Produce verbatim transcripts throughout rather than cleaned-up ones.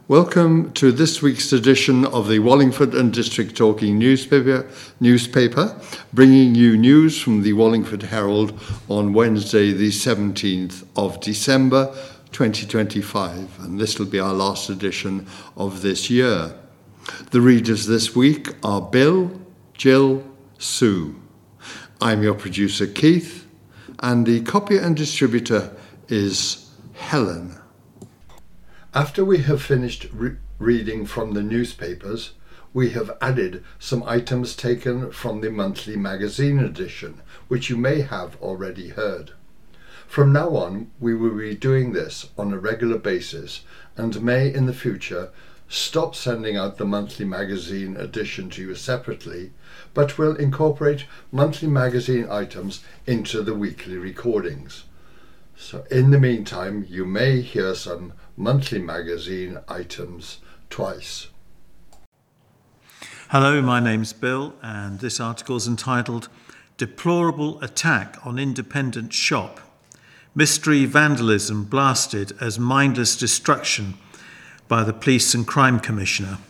Welcome to this week's edition of the Wallingford and District Talking newspaper, newspaper, bringing you news from the Wallingford Herald on Wednesday, the seventeenth of December, twenty twenty-five, and this will be our last edition of this year. The readers this week are Bill, Jill, Sue. I'm your producer, Keith, and the copier and distributor is Helen. After we have finished re- reading from the newspapers, we have added some items taken from the monthly magazine edition, which you may have already heard. From now on, we will be doing this on a regular basis and may in the future stop sending out the monthly magazine edition to you separately, but will incorporate monthly magazine items into the weekly recordings. So in the meantime, you may hear some monthly magazine items twice. Hello, my name's Bill, and this article is entitled Deplorable Attack on Independent Shop. Mystery vandalism blasted as mindless destruction by the Police and Crime Commissioner.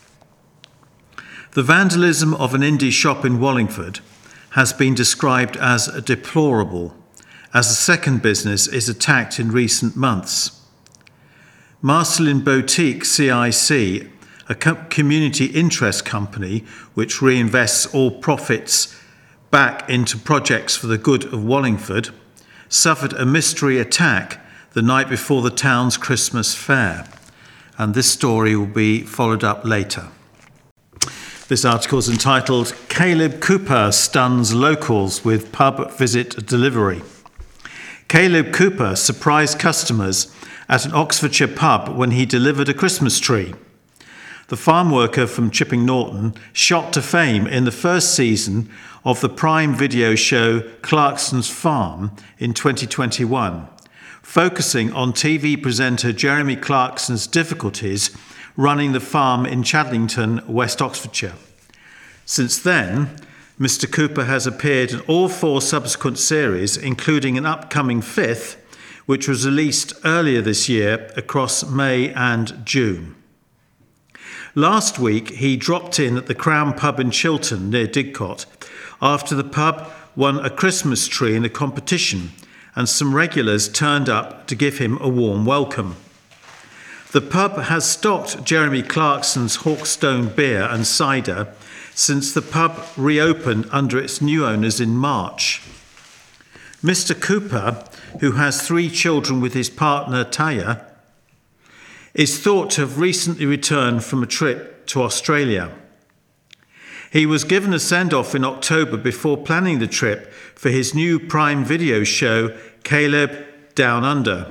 The vandalism of an indie shop in Wallingford has been described as deplorable, as a second business is attacked in recent months. Marcelin Boutique C I C, a community interest company which reinvests all profits back into projects for the good of Wallingford, suffered a mystery attack the night before the town's Christmas fair, and this story will be followed up later. This article is entitled Caleb Cooper Stuns Locals with Pub Visit Delivery. Caleb Cooper surprised customers at an Oxfordshire pub when he delivered a Christmas tree. The farm worker from Chipping Norton shot to fame in the first season of the Prime Video show Clarkson's Farm in twenty twenty-one, focusing on T V presenter Jeremy Clarkson's difficulties running the farm in Chadlington, West Oxfordshire. Since then, Mister Cooper has appeared in all four subsequent series, including an upcoming fifth, which was released earlier this year across May and June. Last week, he dropped in at the Crown Pub in Chiltern, near Didcot, after the pub won a Christmas tree in a competition, and some regulars turned up to give him a warm welcome. The pub has stocked Jeremy Clarkson's Hawkstone beer and cider since the pub reopened under its new owners in March. Mister Cooper, who has three children with his partner Taya, is thought to have recently returned from a trip to Australia. He was given a send-off in October before planning the trip for his new Prime Video show, Caleb Down Under.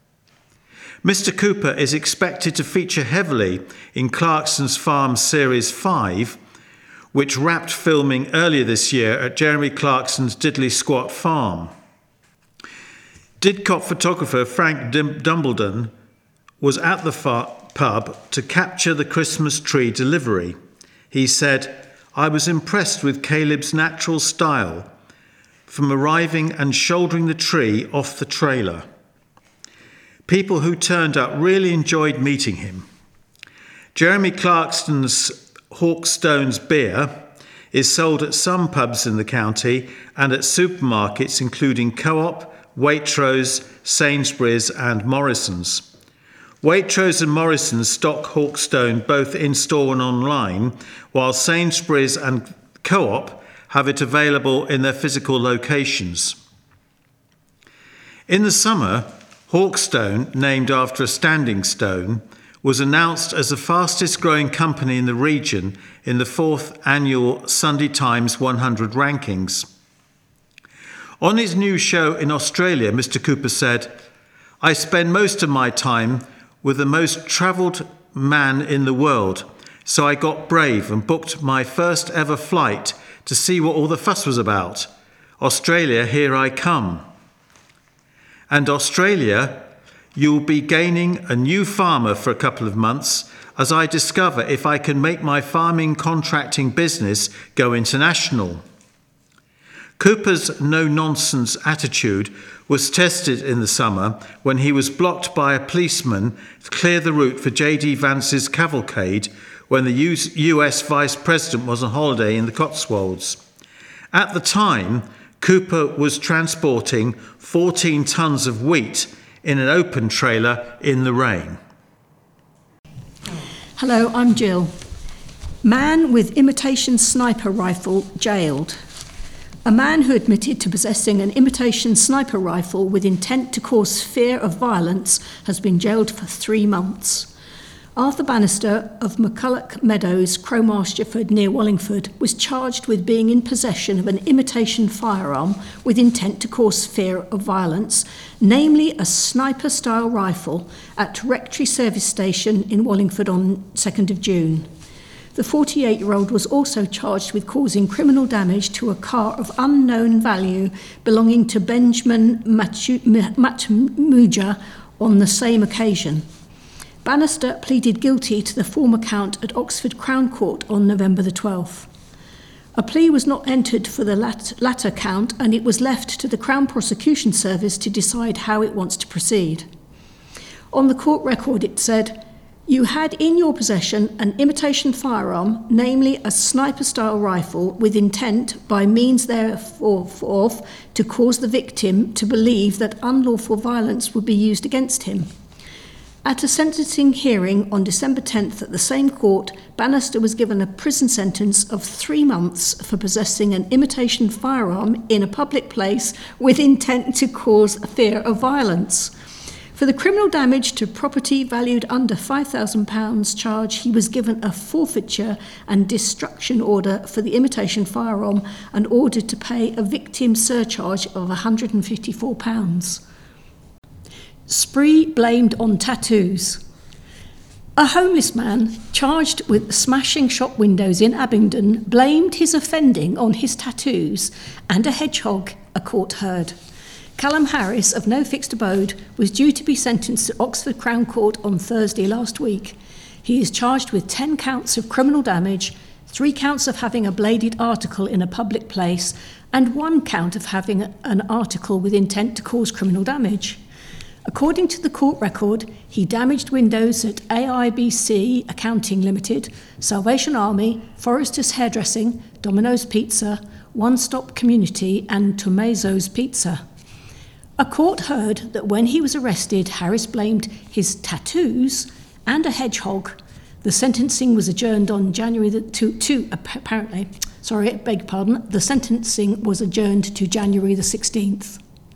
Mister Cooper is expected to feature heavily in Clarkson's Farm Series five, which wrapped filming earlier this year at Jeremy Clarkson's Diddley Squat Farm. Didcot photographer Frank Dumbledon was at the far- pub to capture the Christmas tree delivery. He said, "I was impressed with Caleb's natural style, from arriving and shouldering the tree off the trailer. People who turned up really enjoyed meeting him." Jeremy Clarkson's Hawkstone's beer is sold at some pubs in the county and at supermarkets including Co-op, Waitrose, Sainsbury's and Morrison's. Waitrose and Morrison's stock Hawkstone both in-store and online, while Sainsbury's and Co-op have it available in their physical locations. In the summer, Hawkstone, named after a standing stone, was announced as the fastest growing company in the region in the fourth annual Sunday Times one hundred rankings. On his new show in Australia, Mister Cooper said, "I spend most of my time with the most travelled man in the world, so I got brave and booked my first ever flight to see what all the fuss was about. Australia, here I come. And Australia, you'll be gaining a new farmer for a couple of months as I discover if I can make my farming contracting business go international." Cooper's no-nonsense attitude was tested in the summer when he was blocked by a policeman to clear the route for J D Vance's cavalcade when the U S Vice President was on holiday in the Cotswolds. At the time, Cooper was transporting fourteen tonnes of wheat in an open trailer in the rain. Hello, I'm Jill. Man with imitation sniper rifle jailed. A man who admitted to possessing an imitation sniper rifle with intent to cause fear of violence has been jailed for three months. Arthur Bannister of McCulloch Meadows, Crowmarshford near Wallingford, was charged with being in possession of an imitation firearm with intent to cause fear of violence, namely a sniper-style rifle at Rectory Service Station in Wallingford on second of June. The forty-eight-year-old was also charged with causing criminal damage to a car of unknown value belonging to Benjamin Matmuja on the same occasion. Bannister pleaded guilty to the former count at Oxford Crown Court on November the twelfth. A plea was not entered for the latter count, and it was left to the Crown Prosecution Service to decide how it wants to proceed. On the court record it said, "You had in your possession an imitation firearm, namely a sniper-style rifle, with intent, by means thereof, to cause the victim to believe that unlawful violence would be used against him." At a sentencing hearing on December tenth at the same court, Bannister was given a prison sentence of three months for possessing an imitation firearm in a public place with intent to cause fear of violence. For the criminal damage to property valued under five thousand pounds charge, he was given a forfeiture and destruction order for the imitation firearm and ordered to pay a victim surcharge of one hundred fifty-four pounds. Spree blamed on tattoos. A homeless man charged with smashing shop windows in Abingdon blamed his offending on his tattoos and a hedgehog, a court heard. Callum Harris, of no fixed abode, was due to be sentenced to Oxford Crown Court on Thursday last week. He is charged with ten counts of criminal damage, three counts of having a bladed article in a public place, and one count of having an article with intent to cause criminal damage. According to the court record, he damaged windows at A I B C Accounting Limited, Salvation Army, Forrester's Hairdressing, Domino's Pizza, One Stop Community and Tommaso's Pizza. A court heard that when he was arrested, Harris blamed his tattoos and a hedgehog. The sentencing was adjourned on January the two, two apparently, sorry, beg pardon, the sentencing was adjourned to January the sixteenth.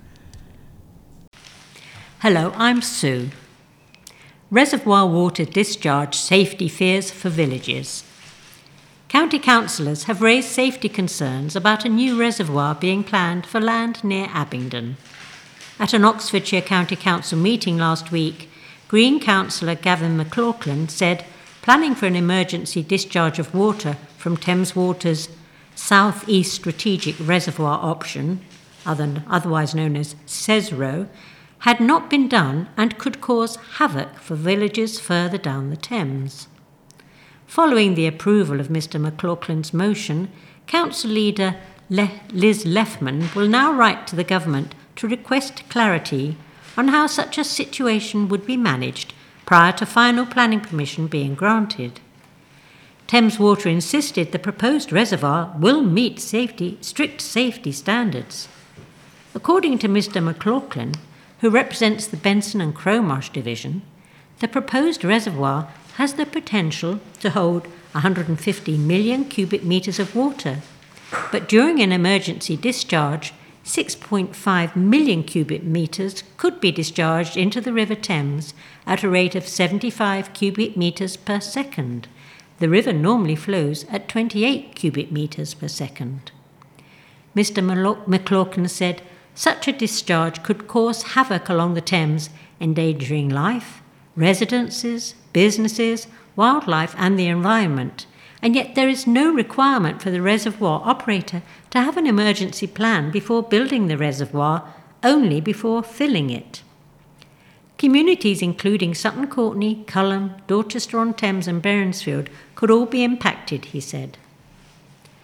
Hello, I'm Sue. Reservoir water discharge safety fears for villages. County councillors have raised safety concerns about a new reservoir being planned for land near Abingdon. At an Oxfordshire County Council meeting last week, Green councillor Gavin McLaughlin said planning for an emergency discharge of water from Thames Water's South East Strategic Reservoir option, otherwise known as CESRO, had not been done and could cause havoc for villages further down the Thames. Following the approval of Mr McLaughlin's motion, Council Leader Le- Liz Leffman will now write to the government to request clarity on how such a situation would be managed prior to final planning permission being granted. Thames Water insisted the proposed reservoir will meet safety, strict safety standards. According to Mr McLaughlin, who represents the Benson and Crowmarsh division, the proposed reservoir has the potential to hold one hundred fifty million cubic metres of water, but during an emergency discharge, six point five million cubic metres could be discharged into the River Thames at a rate of seventy-five cubic metres per second. The river normally flows at twenty-eight cubic metres per second. Mister McLaughlin said, such a discharge could cause havoc along the Thames, endangering life, residences, businesses, wildlife and the environment, and yet there is no requirement for the reservoir operator to have an emergency plan before building the reservoir, only before filling it. Communities including Sutton Courtenay, Culham, Dorchester-on-Thames and Beresfield could all be impacted, he said.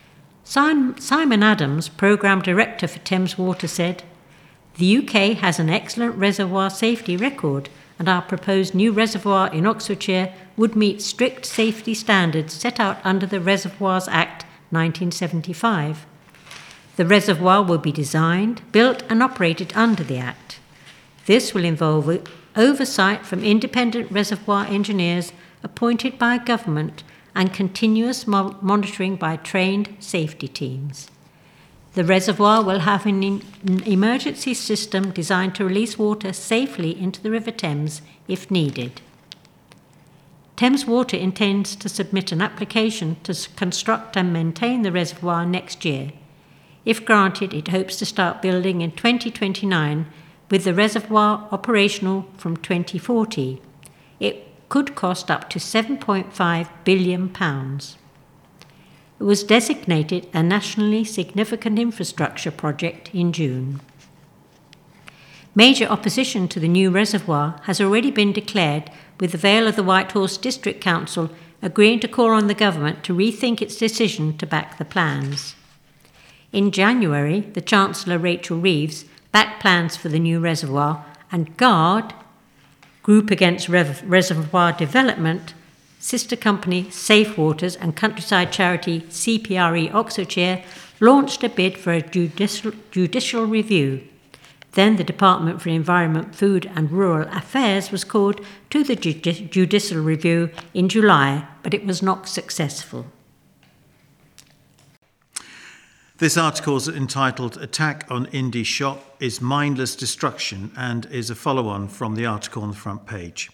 Simon Adams, Programme Director for Thames Water, said, "The U K has an excellent reservoir safety record, and our proposed new reservoir in Oxfordshire would meet strict safety standards set out under the Reservoirs Act nineteen seventy-five. The reservoir will be designed, built and operated under the Act. This will involve oversight from independent reservoir engineers appointed by government and continuous mo- monitoring by trained safety teams. The reservoir will have an, in- an emergency system designed to release water safely into the River Thames if needed." Thames Water intends to submit an application to s- construct and maintain the reservoir next year. If granted, it hopes to start building in twenty twenty-nine, with the reservoir operational from twenty forty. It could cost up to seven point five billion pounds. It was designated a nationally significant infrastructure project in June. Major opposition to the new reservoir has already been declared, with the Vale of the White Horse District Council agreeing to call on the government to rethink its decision to back the plans. In January, the Chancellor, Rachel Reeves, backed plans for the new reservoir, and GARD, Group Against Rev- Reservoir Development, sister company Safe Waters and countryside charity C P R E Oxfordshire launched a bid for a judicial, judicial review. Then the Department for Environment, Food and Rural Affairs was called to the judi- judicial review in July, but it was not successful. This article is entitled "Attack on Indie Shop is Mindless Destruction" and is a follow-on from the article on the front page.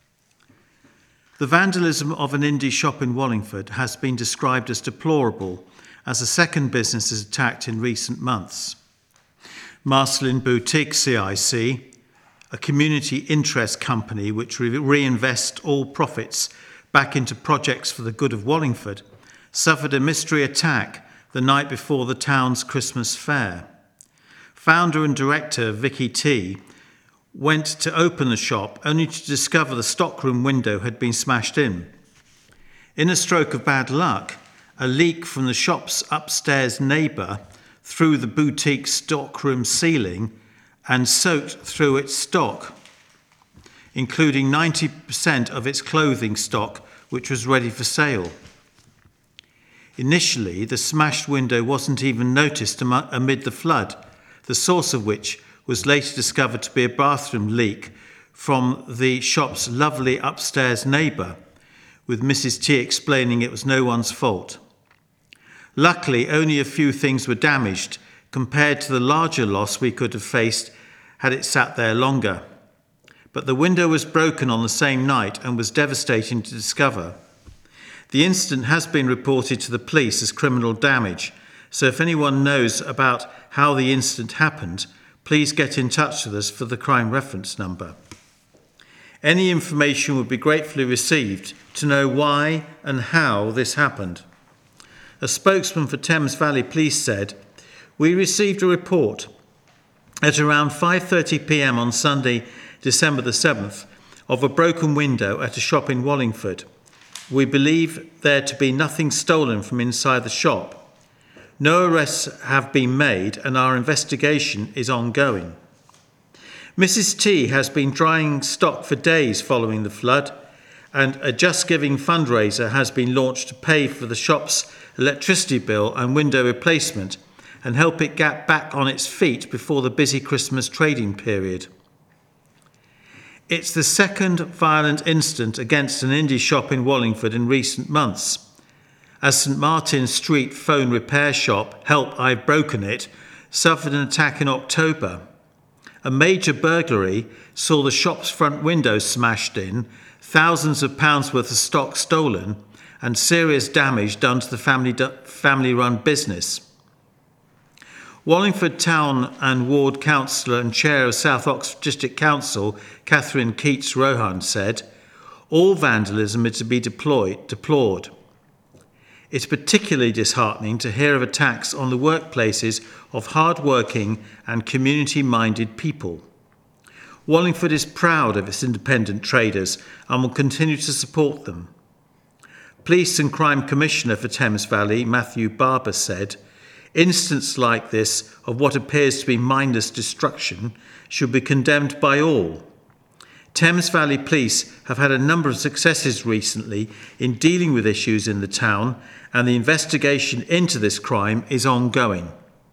The vandalism of an indie shop in Wallingford has been described as deplorable as a second business is attacked in recent months. Marcelin Boutique C I C, a community interest company which re- reinvests all profits back into projects for the good of Wallingford, suffered a mystery attack the night before the town's Christmas fair. Founder and director Vicky T went to open the shop only to discover the stockroom window had been smashed in. In a stroke of bad luck, a leak from the shop's upstairs neighbour through the boutique stockroom ceiling and soaked through its stock, including ninety percent of its clothing stock, which was ready for sale. Initially, the smashed window wasn't even noticed am- amid the flood, the source of which was later discovered to be a bathroom leak from the shop's lovely upstairs neighbour, with Missus T explaining it was no one's fault. Luckily, only a few things were damaged compared to the larger loss we could have faced had it sat there longer. But the window was broken on the same night and was devastating to discover. The incident has been reported to the police as criminal damage, so if anyone knows about how the incident happened, please get in touch with us for the crime reference number. Any information would be gratefully received to know why and how this happened. A spokesman for Thames Valley Police said, "We received a report at around five thirty p.m. on Sunday, December the seventh, of a broken window at a shop in Wallingford. We believe there to be nothing stolen from inside the shop. No arrests have been made and our investigation is ongoing." Missus T has been drying stock for days following the flood, and a Just Giving fundraiser has been launched to pay for the shop's electricity bill and window replacement and help it get back on its feet before the busy Christmas trading period. It's the second violent incident against an indie shop in Wallingford in recent months, as St Martin's Street phone repair shop, Help I've Broken It, suffered an attack in October. A major burglary saw the shop's front windows smashed in, thousands of pounds worth of stock stolen, and serious damage done to the family, family-run business. Wallingford Town and Ward Councillor and Chair of South Oxford District Council, Catherine Keats-Rohan, said, "All vandalism is to be deployed, deplored. It's particularly disheartening to hear of attacks on the workplaces of hard-working and community-minded people. Wallingford is proud of its independent traders and will continue to support them. Police and Crime Commissioner for Thames Valley, Matthew Barber, said, "Incidents like this of what appears to be mindless destruction should be condemned by all. Thames Valley Police have had a number of successes recently in dealing with issues in the town, and the investigation into this crime is ongoing."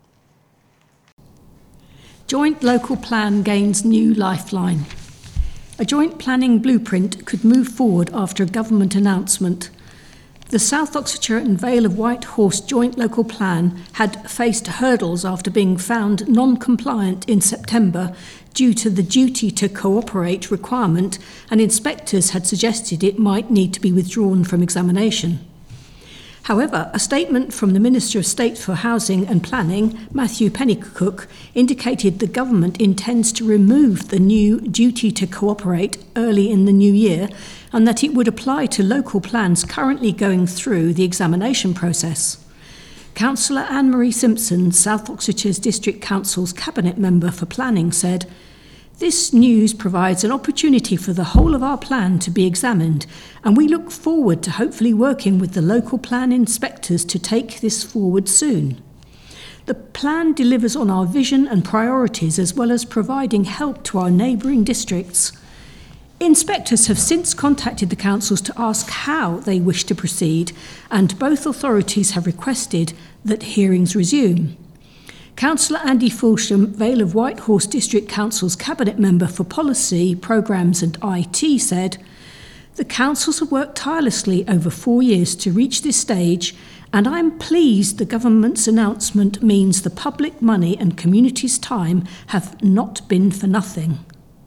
Joint local plan gains new lifeline. A joint planning blueprint could move forward after a government announcement. The South Oxfordshire and Vale of White Horse joint local plan had faced hurdles after being found non-compliant in September due to the duty to cooperate requirement, and inspectors had suggested it might need to be withdrawn from examination. However, a statement from the Minister of State for Housing and Planning, Matthew Pennycook, indicated the government intends to remove the new duty to cooperate early in the new year, and that it would apply to local plans currently going through the examination process. Councillor Anne-Marie Simpson, South Oxfordshire's District Council's Cabinet Member for Planning, said, "This news provides an opportunity for the whole of our plan to be examined, and we look forward to hopefully working with the local plan inspectors to take this forward soon. The plan delivers on our vision and priorities, as well as providing help to our neighbouring districts. Inspectors have since contacted the councils to ask how they wish to proceed, and both authorities have requested that hearings resume." Councillor Andy Fulsham, Vale of White Horse District Council's Cabinet Member for Policy, Programmes and I T, said, "The councils have worked tirelessly over four years to reach this stage, and I'm pleased the government's announcement means the public money and community's time have not been for nothing."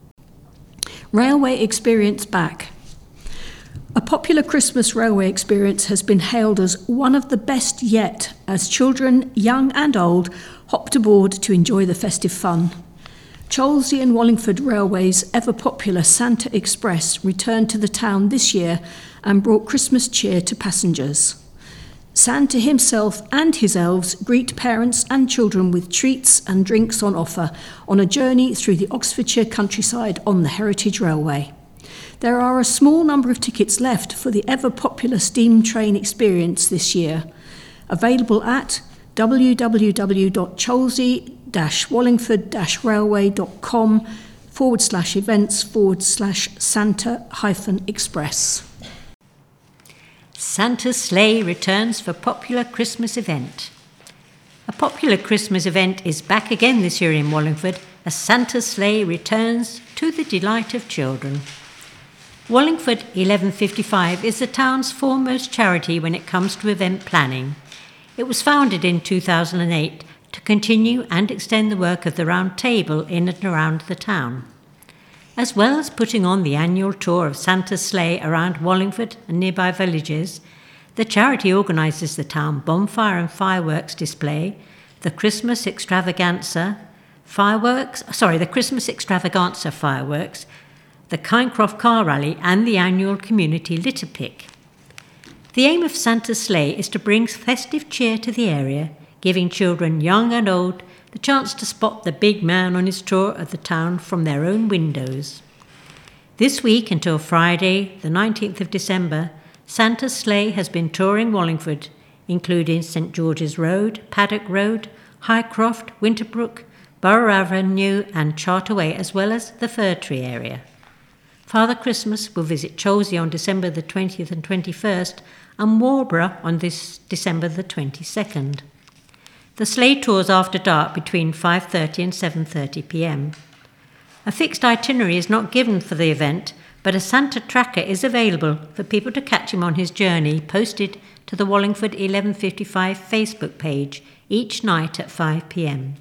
Railway experience back. A popular Christmas railway experience has been hailed as one of the best yet, as children, young and old, hopped aboard to enjoy the festive fun. Cholsey and Wallingford Railway's ever-popular Santa Express returned to the town this year and brought Christmas cheer to passengers. Santa himself and his elves greet parents and children with treats and drinks on offer on a journey through the Oxfordshire countryside on the Heritage Railway. There are a small number of tickets left for the ever-popular steam train experience this year, available at www.cholsey-wallingford-railway.com forward slash events forward slash Santa hyphen Express. Santa's sleigh returns for popular Christmas event. A popular Christmas event is back again this year in Wallingford as Santa's sleigh returns to the delight of children. Wallingford eleven fifty-five is the town's foremost charity when it comes to event planning. It was founded in two thousand eight to continue and extend the work of the Round Table in and around the town. As well as putting on the annual tour of Santa's sleigh around Wallingford and nearby villages, the charity organises the town bonfire and fireworks display, the Christmas extravaganza fireworks, sorry, the Christmas extravaganza fireworks, the Kinecroft car rally and the annual community litter pick. The aim of Santa's sleigh is to bring festive cheer to the area, giving children young and old the chance to spot the big man on his tour of the town from their own windows. This week until Friday, the nineteenth of December, Santa's sleigh has been touring Wallingford, including St George's Road, Paddock Road, Highcroft, Winterbrook, Borough Avenue and Charterway, as well as the Fir Tree area. Father Christmas will visit Cholsey on December the twentieth and twenty-first and Warborough on this December the twenty-second. The sleigh tours after dark between five thirty and seven thirty p m. A fixed itinerary is not given for the event, but a Santa tracker is available for people to catch him on his journey, posted to the Wallingford eleven fifty-five Facebook page each night at five p m.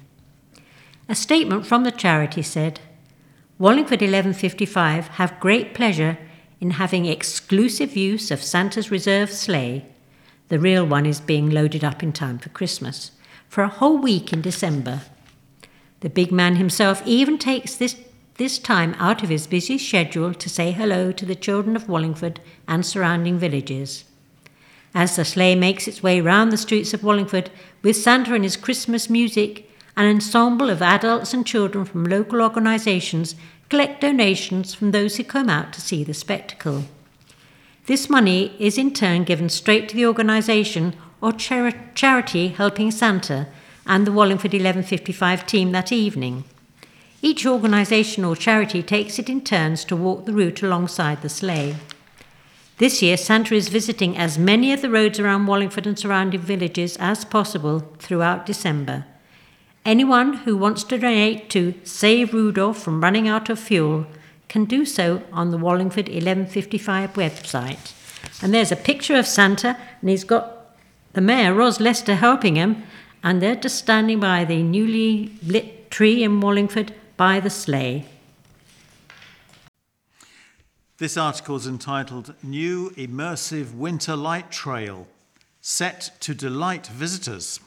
A statement from the charity said, "Wallingford eleven fifty-five have great pleasure in having exclusive use of Santa's reserve sleigh," the real one is being loaded up in time for Christmas, for a whole week in December. The big man himself even takes this, this time out of his busy schedule to say hello to the children of Wallingford and surrounding villages. As the sleigh makes its way round the streets of Wallingford with Santa and his Christmas music, an ensemble of adults and children from local organisations collect donations from those who come out to see the spectacle. This money is in turn given straight to the organisation or char- charity helping Santa and the Wallingford eleven fifty-five team that evening. Each organisation or charity takes it in turns to walk the route alongside the sleigh. This year, Santa is visiting as many of the roads around Wallingford and surrounding villages as possible throughout December. Anyone who wants to donate to Save Rudolph from running out of fuel can do so on the Wallingford eleven fifty-five website. And there's a picture of Santa, and he's got the Mayor, Ros Lester, helping him, and they're just standing by the newly lit tree in Wallingford by the sleigh. This article is entitled New Immersive Winter Light Trail, Set to Delight Visitors.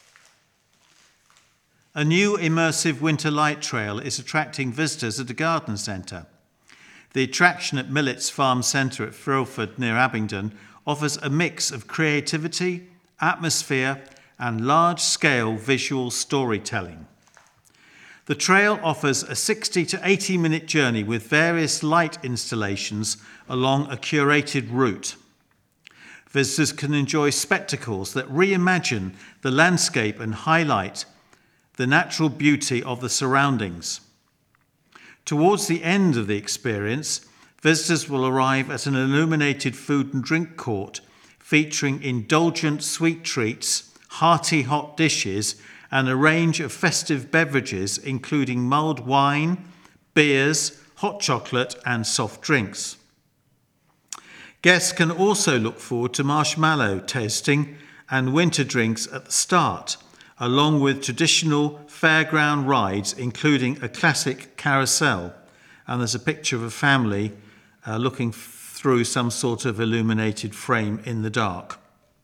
A new immersive winter light trail is attracting visitors at a garden centre. The attraction at Millet's Farm Centre at Frilford near Abingdon offers a mix of creativity, atmosphere and large-scale visual storytelling. The trail offers a sixty to eighty minute journey with various light installations along a curated route. Visitors can enjoy spectacles that reimagine the landscape and highlight the natural beauty of the surroundings. Towards the end of the experience, visitors will arrive at an illuminated food and drink court featuring indulgent sweet treats, hearty hot dishes, and a range of festive beverages including mulled wine, beers, hot chocolate, and soft drinks. Guests can also look forward to marshmallow tasting and winter drinks at the start, along with traditional fairground rides, including a classic carousel. And there's a picture of a family uh, looking f- through some sort of illuminated frame in the dark.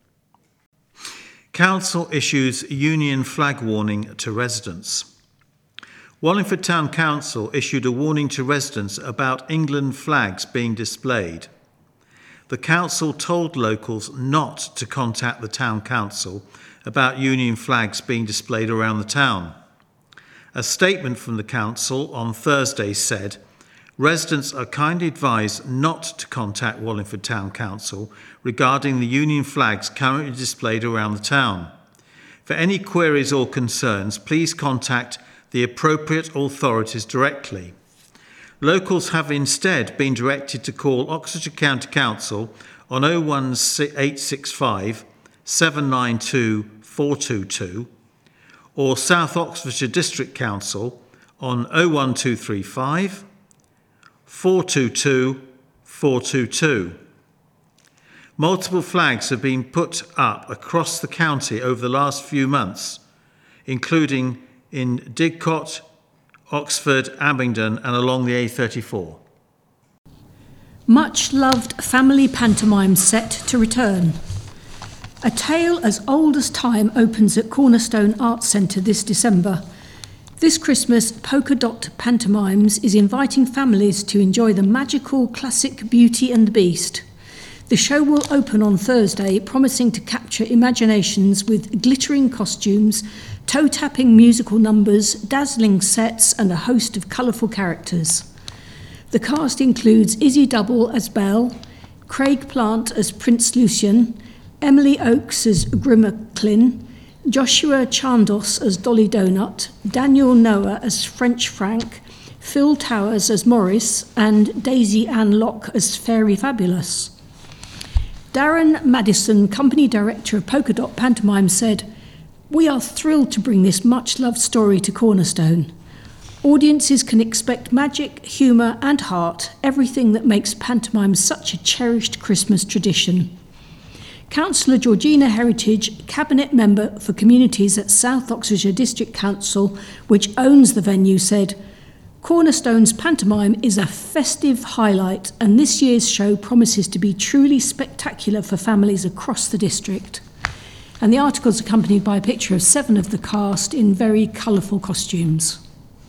Council issues Union flag warning to residents. Wallingford Town Council issued a warning to residents about England flags being displayed. The council told locals not to contact the town council about Union flags being displayed around the town. A statement from the council on Thursday said, residents are kindly advised not to contact Wallingford Town Council regarding the Union flags currently displayed around the town. For any queries or concerns, please contact the appropriate authorities directly. Locals have instead been directed to call Oxfordshire County Council on oh one eight six five, seven nine two, four two two or South Oxfordshire District Council on oh one two three five, four two two, four two two. Multiple flags have been put up across the county over the last few months, including in Didcot, Oxford, Abingdon and along the A thirty-four. Much loved family pantomime set to return. A tale as old as time opens at Cornerstone Arts Centre this December. This Christmas, Polka Dot Pantomimes is inviting families to enjoy the magical classic Beauty and the Beast. The show will open on Thursday, promising to capture imaginations with glittering costumes, toe-tapping musical numbers, dazzling sets, and a host of colourful characters. The cast includes Izzy Double as Belle, Craig Plant as Prince Lucian, Emily Oakes as Grimaclin, Joshua Chandos as Dolly Donut, Daniel Noah as French Frank, Phil Towers as Morris, and Daisy Ann Locke as Fairy Fabulous. Darren Madison, company director of Polka Dot Pantomime, said, "We are thrilled to bring this much-loved story to Cornerstone. Audiences can expect magic, humour and heart, everything that makes pantomime such a cherished Christmas tradition." Councillor Georgina Heritage, Cabinet Member for Communities at South Oxfordshire District Council, which owns the venue, said, "Cornerstone's pantomime is a festive highlight, and this year's show promises to be truly spectacular for families across the district." And the article is accompanied by a picture of seven of the cast in very colourful costumes.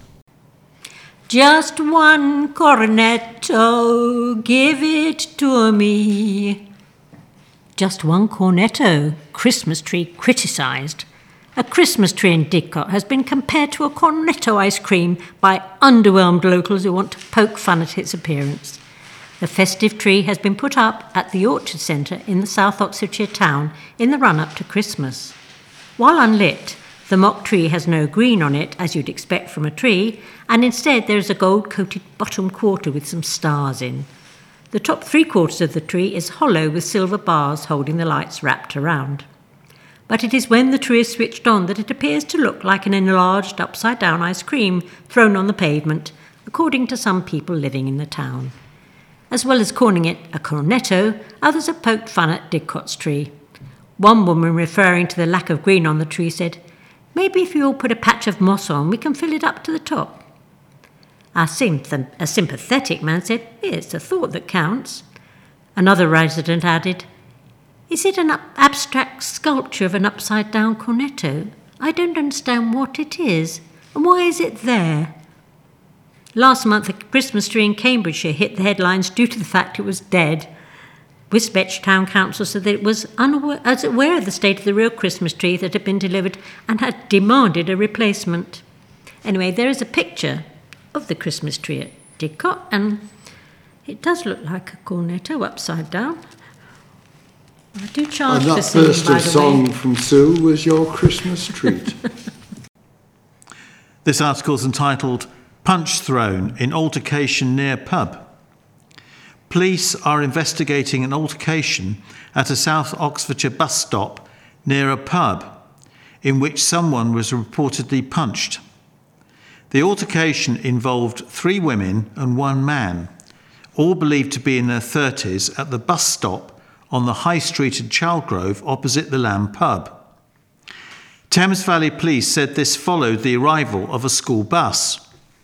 Just one cornetto, give it to me. Just one cornetto, Christmas tree criticised. A Christmas tree in Didcot has been compared to a cornetto ice cream by underwhelmed locals who want to poke fun at its appearance. The festive tree has been put up at the Orchard Centre in the South Oxfordshire town in the run-up to Christmas. While unlit, the mock tree has no green on it, as you'd expect from a tree, and instead there is a gold-coated bottom quarter with some stars in. The top three quarters of the tree is hollow with silver bars holding the lights wrapped around. But it is when the tree is switched on that it appears to look like an enlarged upside-down ice cream thrown on the pavement, according to some people living in the town. As well as calling it a cornetto, others have poked fun at Didcot's tree. One woman, referring to the lack of green on the tree, said, "Maybe if you all put a patch of moss on, we can fill it up to the top." A, sympath- a sympathetic man said, "It's the thought that counts." Another resident added, "Is it an up- abstract sculpture of an upside-down cornetto? I don't understand what it is, and why is it there?" Last month, a Christmas tree in Cambridgeshire hit the headlines due to the fact it was dead. Wisbech Town Council said that it was unaware, as aware of the state of the real Christmas tree that had been delivered and had demanded a replacement. Anyway, there is a picture of the Christmas tree at Didcot, and it does look like a cornetto upside down. I do charge and for that singing, burst by of the song way. from Sue was your Christmas treat. This article is entitled "Punch Thrown in Altercation Near Pub." Police are investigating an altercation at a South Oxfordshire bus stop near a pub in which someone was reportedly punched. The altercation involved three women and one man, all believed to be in their thirties, at the bus stop on the High Street in Chalgrove opposite the Lamb pub. Thames Valley Police said this followed the arrival of a school bus.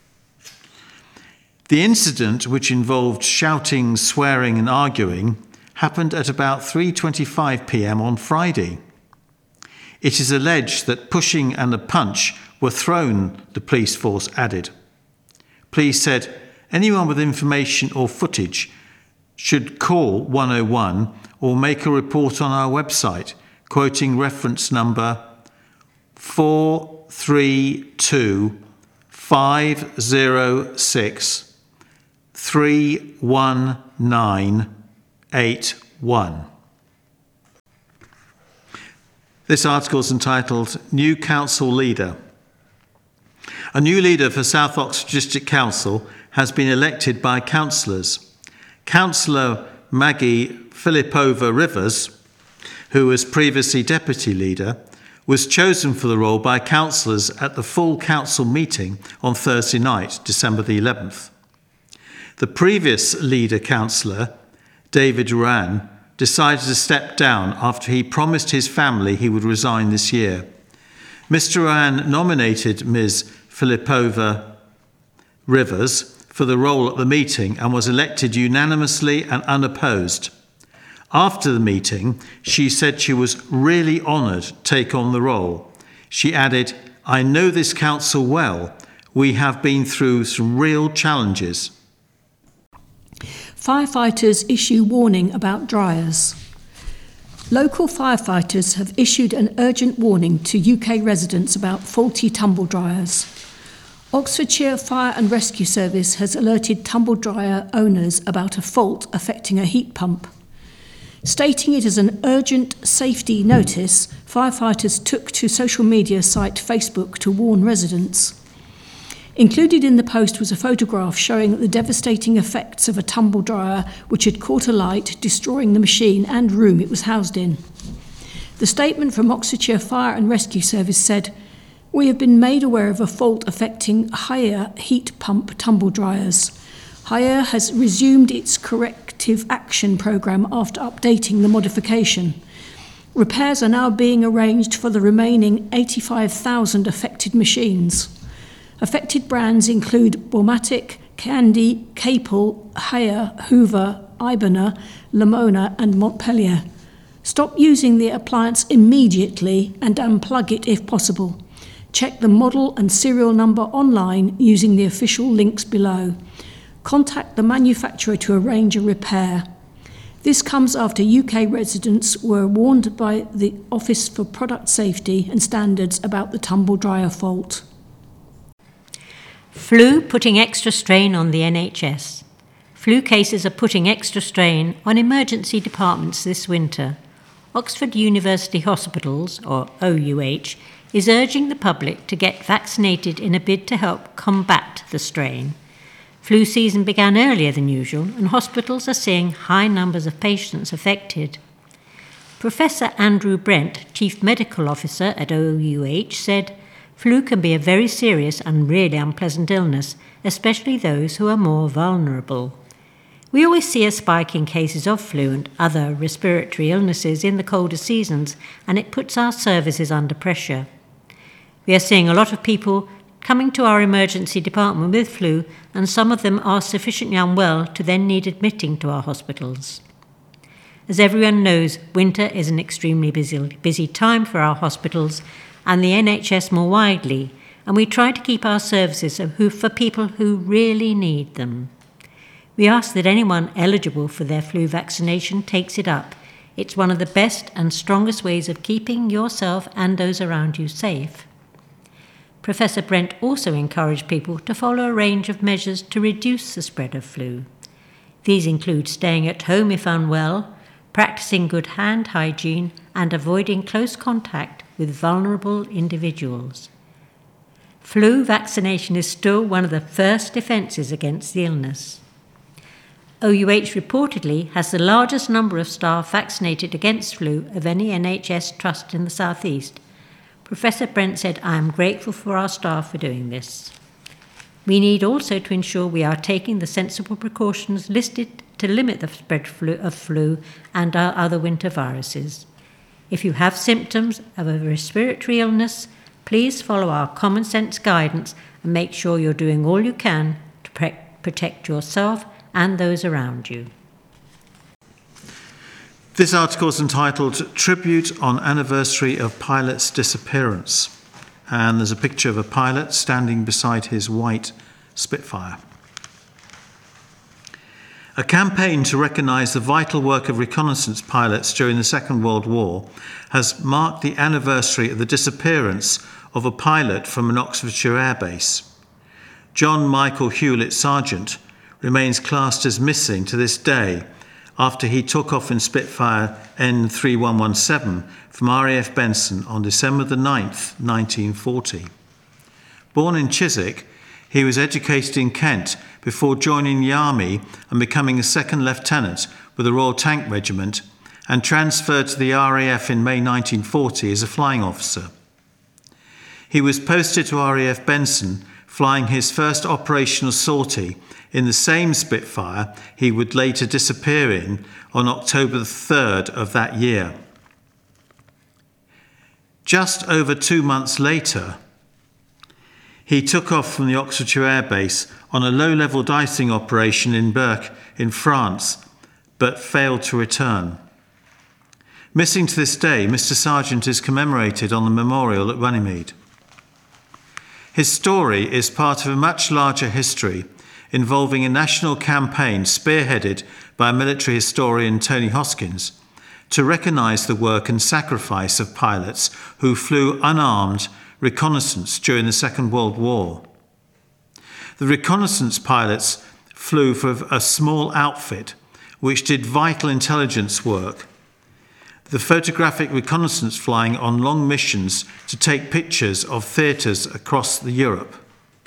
The incident, which involved shouting, swearing and arguing, happened at about three twenty-five p m on Friday. It is alleged that pushing and a punch were thrown, the police force added. Police said anyone with information or footage should call one oh one or make a report on our website, quoting reference number four three two five zero six three one nine eight one. This article is entitled "New Council Leader." A new leader for South Oxford District Council has been elected by councillors. Councillor Maggie Filipova-Rivers, who was previously deputy leader, was chosen for the role by councillors at the full council meeting on Thursday night, December the eleventh. The previous leader councillor, David Duran, decided to step down after he promised his family he would resign this year. Mister Duran nominated Miz Filipova-Rivers for the role at the meeting and was elected unanimously and unopposed. After the meeting, she said she was really honoured to take on the role. She added, "I know this council well. We have been through some real challenges." Firefighters issue warning about dryers. Local firefighters have issued an urgent warning to U K residents about faulty tumble dryers. Oxfordshire Fire and Rescue Service has alerted tumble dryer owners about a fault affecting a heat pump. Stating it as an urgent safety notice, firefighters took to social media site Facebook to warn residents. Included in the post was a photograph showing the devastating effects of a tumble dryer which had caught alight, destroying the machine and room it was housed in. The statement from Oxfordshire Fire and Rescue Service said, "We have been made aware of a fault affecting Haier heat pump tumble dryers. Haier has resumed its corrective action programme after updating the modification. Repairs are now being arranged for the remaining eighty-five thousand affected machines. Affected brands include Bormatic, Candy, Capel, Haier, Hoover, Ibanez, Lamona and Montpellier. Stop using the appliance immediately and unplug it if possible. Check the model and serial number online using the official links below. Contact the manufacturer to arrange a repair." This comes after U K residents were warned by the Office for Product Safety and Standards about the tumble dryer fault. Flu putting extra strain on the N H S. Flu cases are putting extra strain on emergency departments this winter. Oxford University Hospitals, or O U H, is urging the public to get vaccinated in a bid to help combat the strain. Flu season began earlier than usual, and hospitals are seeing high numbers of patients affected. Professor Andrew Brent, Chief Medical Officer at O U H, said, "Flu can be a very serious and really unpleasant illness, especially those who are more vulnerable. We always see a spike in cases of flu and other respiratory illnesses in the colder seasons, and it puts our services under pressure. We are seeing a lot of people coming to our emergency department with flu, and some of them are sufficiently unwell to then need admitting to our hospitals. As everyone knows, winter is an extremely busy, busy time for our hospitals and the N H S more widely, and we try to keep our services for people who really need them. We ask that anyone eligible for their flu vaccination takes it up. It's one of the best and strongest ways of keeping yourself and those around you safe." Professor Brent also encouraged people to follow a range of measures to reduce the spread of flu. These include staying at home if unwell, practicing good hand hygiene, and avoiding close contact with vulnerable individuals. Flu vaccination is still one of the first defences against the illness. O U H reportedly has the largest number of staff vaccinated against flu of any N H S trust in the South East. Professor Brent said, "I am grateful for our staff for doing this. We need also to ensure we are taking the sensible precautions listed to limit the spread of flu and our other winter viruses. If you have symptoms of a respiratory illness, please follow our common sense guidance and make sure you're doing all you can to pre- protect yourself and those around you." This article is entitled "Tribute on Anniversary of Pilot's Disappearance," and there's a picture of a pilot standing beside his white Spitfire. A campaign to recognise the vital work of reconnaissance pilots during the Second World War has marked the anniversary of the disappearance of a pilot from an Oxfordshire airbase. John Michael Hewlett Sargent remains classed as missing to this day after he took off in Spitfire N three one one seven from R A F Benson on December the ninth, nineteen forty. Born in Chiswick, he was educated in Kent before joining the army and becoming a second lieutenant with the Royal Tank Regiment, and transferred to the R A F in May nineteen forty as a flying officer. He was posted to R A F Benson, flying his first operational sortie in the same Spitfire he would later disappear in on October the third of that year. Just over two months later, he took off from the Oxfordshire Air Base on a low-level dicing operation in Berck in France, but failed to return. Missing to this day, Mister Sargent is commemorated on the memorial at Runnymede. His story is part of a much larger history involving a national campaign spearheaded by military historian Tony Hoskins to recognise the work and sacrifice of pilots who flew unarmed reconnaissance during the Second World War. The reconnaissance pilots flew for a small outfit which did vital intelligence work, the photographic reconnaissance flying on long missions to take pictures of theatres across the Europe.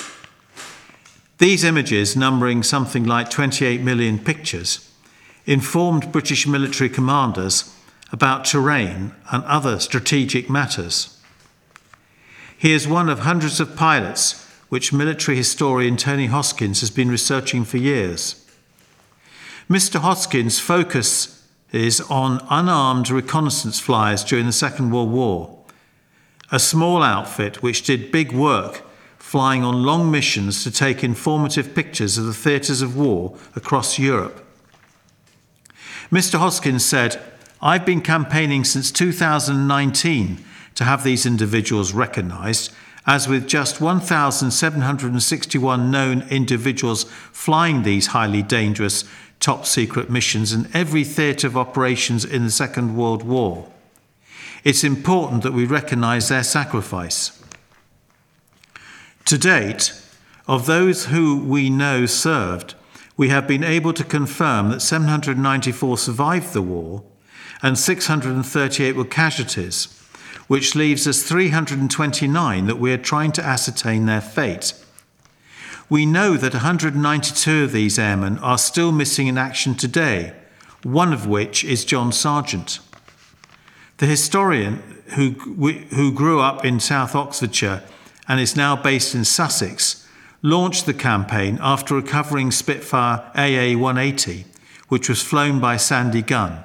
These images, numbering something like twenty-eight million pictures, informed British military commanders about terrain and other strategic matters. He is one of hundreds of pilots which military historian Tony Hoskins has been researching for years. Mister Hoskins' focus is on unarmed reconnaissance flyers during the Second World War, a small outfit which did big work flying on long missions to take informative pictures of the theatres of war across Europe. Mister Hoskins said, "I've been campaigning since two thousand nineteen to have these individuals recognised, as with just one thousand seven hundred sixty-one known individuals flying these highly dangerous top secret missions in every theatre of operations in the Second World War. It's important that we recognise their sacrifice. To date, of those who we know served, we have been able to confirm that seven hundred ninety-four survived the war and six hundred thirty-eight were casualties, which leaves us three hundred twenty-nine that we are trying to ascertain their fate. We know that one hundred ninety-two of these airmen are still missing in action today, one of which is John Sargent. The historian who, who grew up in South Oxfordshire and is now based in Sussex launched the campaign after recovering Spitfire A A one eighty, which was flown by Sandy Gunn.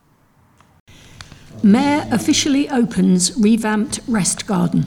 Mayor officially opens revamped Rest Garden.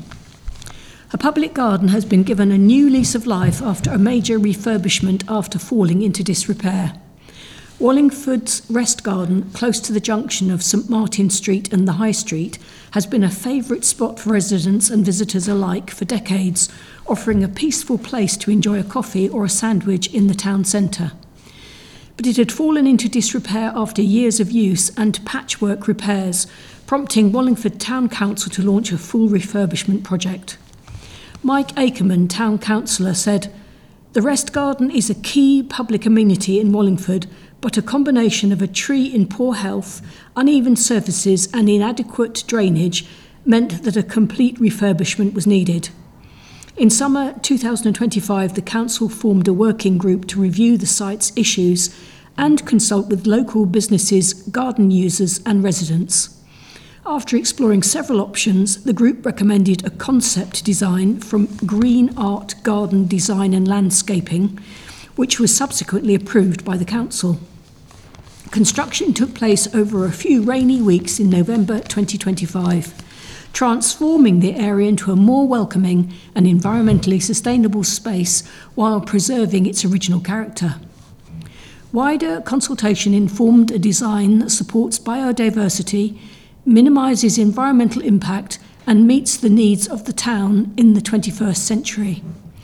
A public garden has been given a new lease of life after a major refurbishment after falling into disrepair. Wallingford's Rest Garden, close to the junction of St Martin Street and the High Street, has been a favourite spot for residents and visitors alike for decades, offering a peaceful place to enjoy a coffee or a sandwich in the town centre. But it had fallen into disrepair after years of use and patchwork repairs, prompting Wallingford Town Council to launch a full refurbishment project. Mike Akerman, Town Councillor, said, "The Rest Garden is a key public amenity in Wallingford, but a combination of a tree in poor health, uneven surfaces and inadequate drainage meant that a complete refurbishment was needed." In summer two thousand twenty-five, the council formed a working group to review the site's issues and consult with local businesses, garden users and residents. After exploring several options, the group recommended a concept design from Green Art Garden Design and Landscaping, which was subsequently approved by the council. Construction took place over a few rainy weeks in November twenty twenty-five, transforming the area into a more welcoming and environmentally sustainable space while preserving its original character. Wider consultation informed a design that supports biodiversity, minimises environmental impact and meets the needs of the town in the twenty-first century.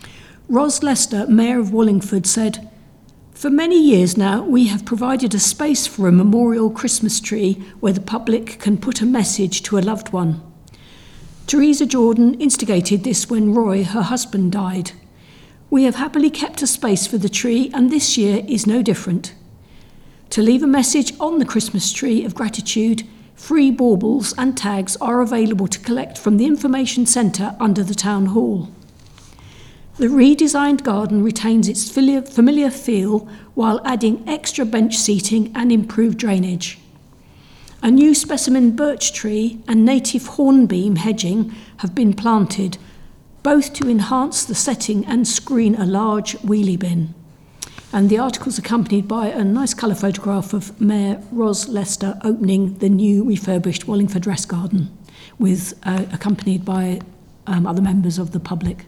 Ros Lester, Mayor of Wallingford, said, "For many years now, we have provided a space for a memorial Christmas tree where the public can put a message to a loved one. Teresa Jordan instigated this when Roy, her husband, died. We have happily kept a space for the tree, and this year is no different. To leave a message on the Christmas tree of gratitude, free baubles and tags are available to collect from the information centre under the town hall. The redesigned garden retains its familiar feel while adding extra bench seating and improved drainage. A new specimen birch tree and native hornbeam hedging have been planted, both to enhance the setting and screen a large wheelie bin." And the article's accompanied by a nice colour photograph of Mayor Ros Lester opening the new refurbished Wallingford Rest Garden, with uh, accompanied by um, other members of the public.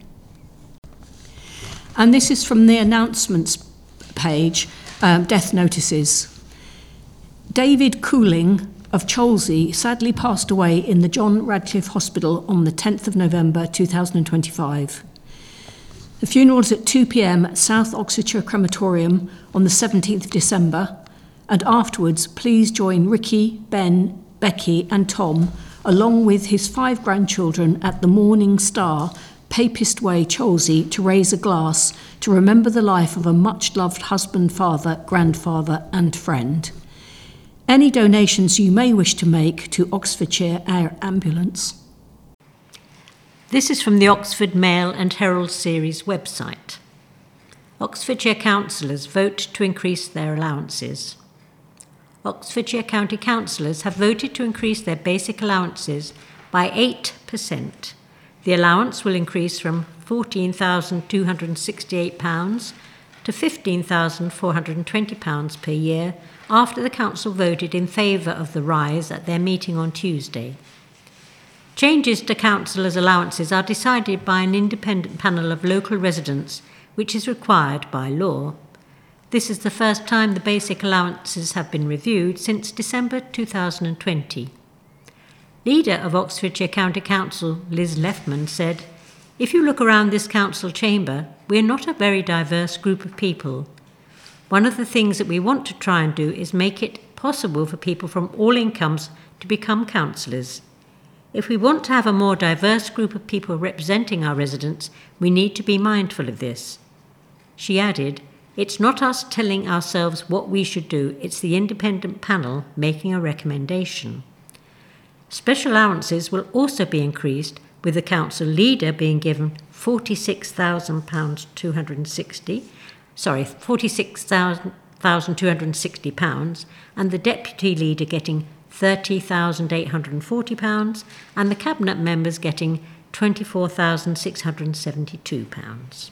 And this is from the announcements page, um, death notices. David Cooling of Cholsey sadly passed away in the John Radcliffe Hospital on the tenth of November two thousand twenty-five. The funeral is at two p.m. at South Oxfordshire Crematorium on the seventeenth of December, and afterwards please join Ricky, Ben, Becky and Tom, along with his five grandchildren at the Morning Star, Papist Way, Cholsey, to raise a glass to remember the life of a much-loved husband, father, grandfather and friend. Any donations you may wish to make to Oxfordshire Air Ambulance. This is from the Oxford Mail and Herald Series website. Oxfordshire councillors vote to increase their allowances. Oxfordshire County councillors have voted to increase their basic allowances by eight percent. The allowance will increase from fourteen thousand two hundred sixty-eight pounds to fifteen thousand four hundred twenty pounds per year after the council voted in favour of the rise at their meeting on Tuesday. Changes to councillors' allowances are decided by an independent panel of local residents, which is required by law. This is the first time the basic allowances have been reviewed since December two thousand twenty. Leader of Oxfordshire County Council, Liz Leffman, said, "If you look around this council chamber, we're not a very diverse group of people. One of the things that we want to try and do is make it possible for people from all incomes to become councillors. If we want to have a more diverse group of people representing our residents, we need to be mindful of this." She added, It's not us telling ourselves what we should do, it's the independent panel making a recommendation. Special allowances will also be increased, with the council leader being given forty-six thousand pounds two hundred sixty, sorry, forty-six thousand two hundred sixty pounds, and the deputy leader getting thirty thousand eight hundred forty pounds, and the cabinet members getting twenty-four thousand six hundred seventy-two pounds.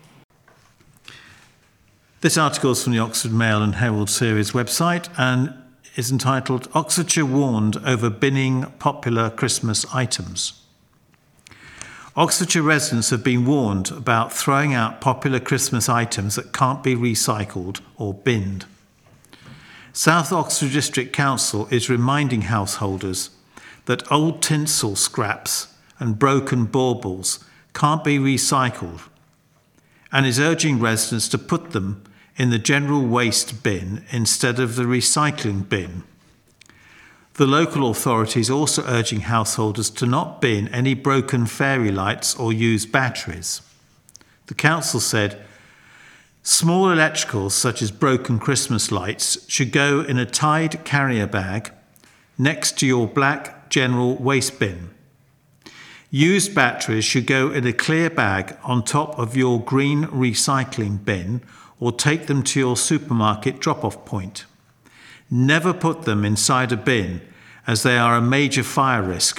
This article is from the Oxford Mail and Herald Series website and is entitled Oxfordshire Warned Over Binning Popular Christmas Items. Oxfordshire residents have been warned about throwing out popular Christmas items that can't be recycled or binned. South Oxford District Council is reminding householders that old tinsel scraps and broken baubles can't be recycled, and is urging residents to put them in the general waste bin instead of the recycling bin. The local authority is also urging householders to not bin any broken fairy lights or used batteries. The council said, small electricals such as broken Christmas lights should go in a tied carrier bag next to your black general waste bin. Used batteries should go in a clear bag on top of your green recycling bin or take them to your supermarket drop-off point. Never put them inside a bin, as they are a major fire risk.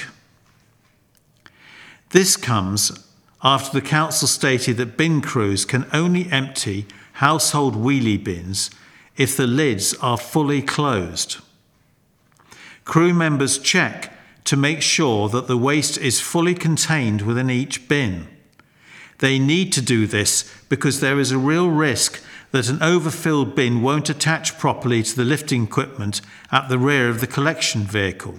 This comes after the council stated that bin crews can only empty household wheelie bins if the lids are fully closed. Crew members check to make sure that the waste is fully contained within each bin. They need to do this because there is a real risk that an overfilled bin won't attach properly to the lifting equipment at the rear of the collection vehicle.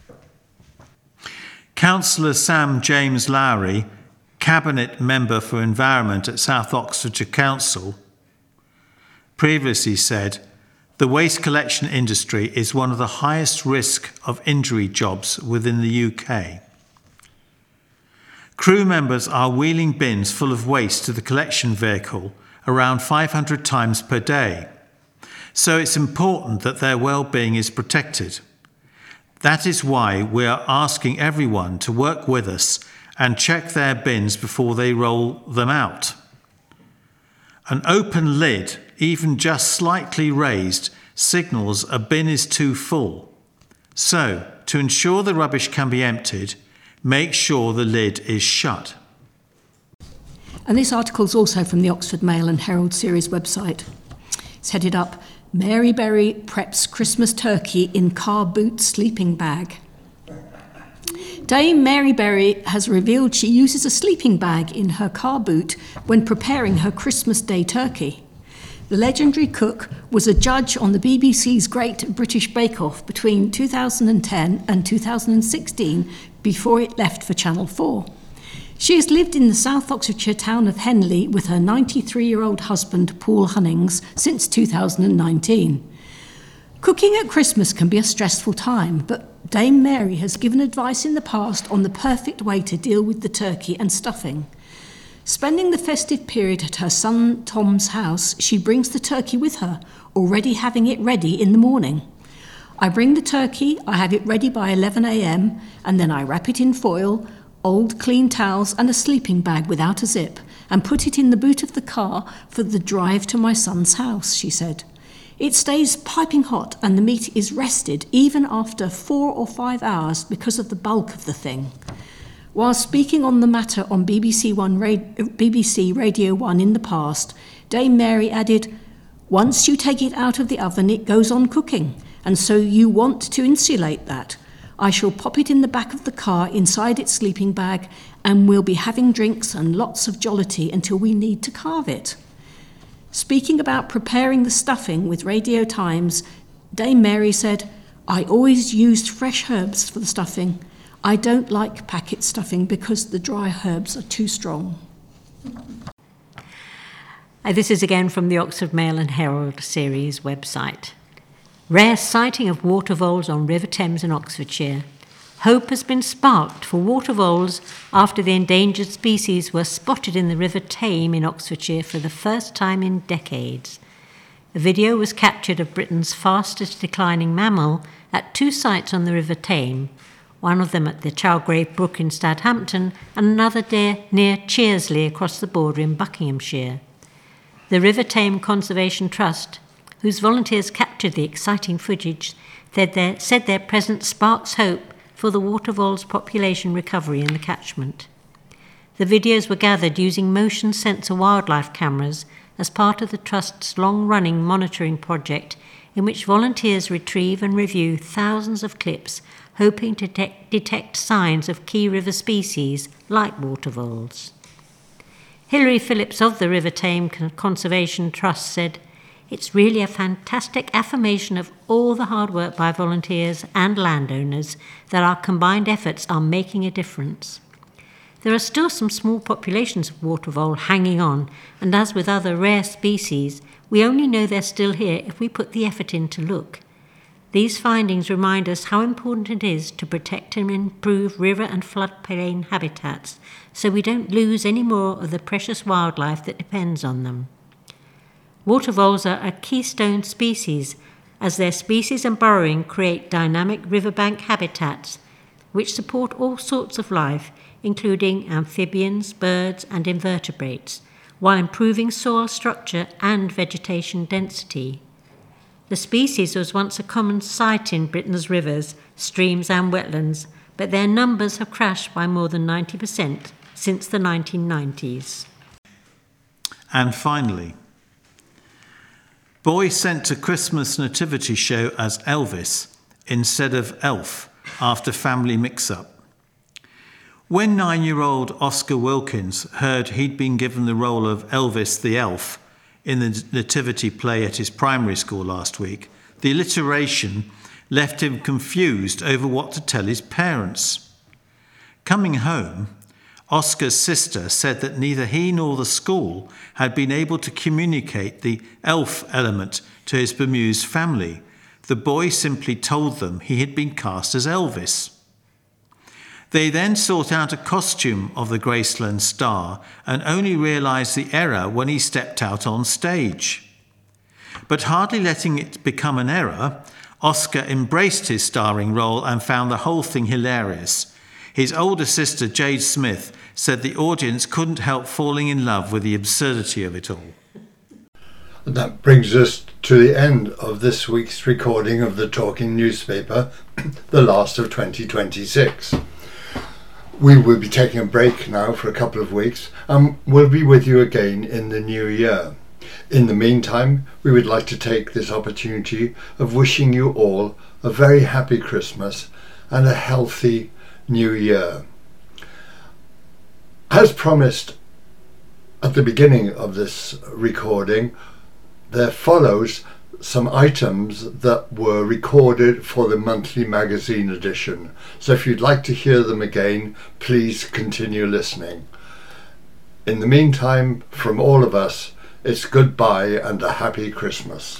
Councillor Sam James Lowry, Cabinet Member for Environment at South Oxfordshire Council, previously said, the waste collection industry is one of the highest risk of injury jobs within the U K. Crew members are wheeling bins full of waste to the collection vehicle around five hundred times per day, so it's important that their well-being is protected. That is why we are asking everyone to work with us and check their bins before they roll them out. An open lid, even just slightly raised, signals a bin is too full. So, to ensure the rubbish can be emptied, make sure the lid is shut. And this article is also from the Oxford Mail and Herald Series website. It's headed up, Mary Berry preps Christmas turkey in car boot sleeping bag. Dame Mary Berry has revealed she uses a sleeping bag in her car boot when preparing her Christmas Day turkey. The legendary cook was a judge on the B B C's Great British Bake Off between two thousand ten and two thousand sixteen before it left for Channel four. She has lived in the South Oxfordshire town of Henley with her ninety-three-year-old husband Paul Hunnings since two thousand nineteen. Cooking at Christmas can be a stressful time, but Dame Mary has given advice in the past on the perfect way to deal with the turkey and stuffing. Spending the festive period at her son Tom's house, she brings the turkey with her, already having it ready in the morning. I bring the turkey, I have it ready by eleven a.m, and then I wrap it in foil, old clean towels and a sleeping bag without a zip, and put it in the boot of the car for the drive to my son's house, she said. It stays piping hot and the meat is rested even after four or five hours because of the bulk of the thing. While speaking on the matter on B B C One, B B C Radio one in the past, Dame Mary added, once you take it out of the oven, it goes on cooking, and so you want to insulate that. I shall pop it in the back of the car inside its sleeping bag, and we'll be having drinks and lots of jollity until we need to carve it. Speaking about preparing the stuffing with Radio Times, Dame Mary said, I always used fresh herbs for the stuffing. I don't like packet stuffing because the dry herbs are too strong. Uh, this is again from the Oxford Mail and Herald Series website. Rare sighting of water voles on River Thames in Oxfordshire. hope has been sparked for water voles after the endangered species were spotted in the River Tame in Oxfordshire for the first time in decades. A video was captured of Britain's fastest declining mammal at two sites on the River Tame, one of them at the Chalgrave Brook in Stadhampton and another near Cheersley across the border in Buckinghamshire. The River Tame Conservation Trust, whose volunteers captured the exciting footage, said their, said their presence sparks hope for the water vole's population recovery in the catchment. The videos were gathered using motion sensor wildlife cameras as part of the Trust's long-running monitoring project, in which volunteers retrieve and review thousands of clips, hoping to de- detect signs of key river species like water voles. Hilary Phillips of the River Tame Conservation Trust said, "It's really a fantastic affirmation of all the hard work by volunteers and landowners that our combined efforts are making a difference. There are still some small populations of water vole hanging on, and as with other rare species, we only know they're still here if we put the effort in to look. These findings remind us how important it is to protect and improve river and floodplain habitats so we don't lose any more of the precious wildlife that depends on them. Water voles are a keystone species, as their species and burrowing create dynamic riverbank habitats which support all sorts of life, including amphibians, birds and invertebrates, while improving soil structure and vegetation density. The species was once a common sight in Britain's rivers, streams and wetlands, but their numbers have crashed by more than ninety percent since the nineteen nineties. And finally, boy sent to Christmas nativity show as Elvis instead of Elf after family mix-up. When nine-year-old Oscar Wilkins heard he'd been given the role of Elvis the Elf in the nativity play at his primary school last week, the alliteration left him confused over what to tell his parents. Coming home, Oscar's sister said that neither he nor the school had been able to communicate the elf element to his bemused family. The boy simply told them he had been cast as Elvis. They then sought out a costume of the Graceland star and only realised the error when he stepped out on stage. But hardly letting it become an error, Oscar embraced his starring role and found the whole thing hilarious. His older sister, Jade Smith, said the audience couldn't help falling in love with the absurdity of it all. And that brings us to the end of this week's recording of the Talking Newspaper, the last of twenty twenty-six. We will be taking a break now for a couple of weeks and we'll be with you again in the new year. In the meantime, we would like to take this opportunity of wishing you all a very happy Christmas and a healthy new year. As promised at the beginning of this recording, there follows some items that were recorded for the monthly magazine edition. So if you'd like to hear them again, please continue listening. In the meantime, from all of us, it's goodbye and a happy Christmas.